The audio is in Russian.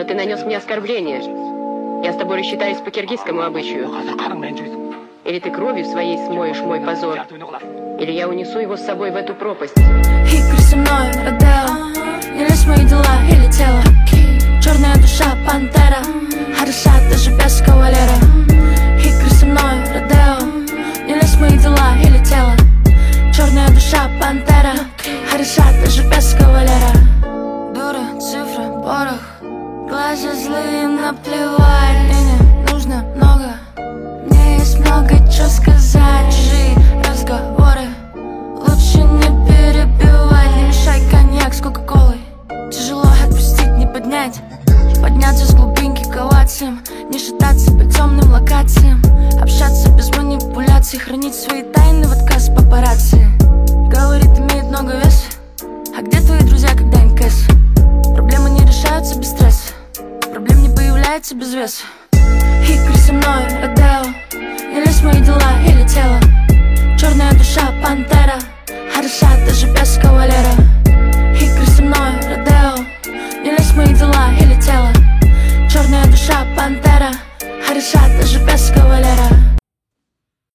Но ты нанес мне оскорбление. Я с тобой рассчитаюсь по киргизскому обычаю. Или ты кровью своей смоешь мой позор, или я унесу его с собой в эту пропасть. Игры со мной, Родео. Не лезь в мои дела или тело. Черная душа, пантера. Хороша даже без кавалера. Игры со мной, Родео. Не лезь в мои дела или тело. Черная душа, пантера. Хороша даже без кавалера. Дура, цифра, порох. Глаза злые, наплевать. Мне не нужно много. Мне есть много чего сказать. Чужие разговоры лучше не перебивай. Не мешай коньяк с кока-колой. Тяжело отпустить, не поднять. Подняться с глубинки к овациям. Не шататься по темным локациям. Общаться без манипуляций. Хранить свои тайны в отказ папарацци. Говорит, имеет много веса. А где твои друзья, когда инкэс? Проблемы не решаются без стресса. Проблем не появляется без веса. Игры со мной, Родео. Не лезь в мои дела или тело. Черная душа, пантера. Хороша даже без кавалера. Игры со мной, Родео. Не лезь в мои дела или тело. Черная душа, пантера. Хороша даже без кавалера.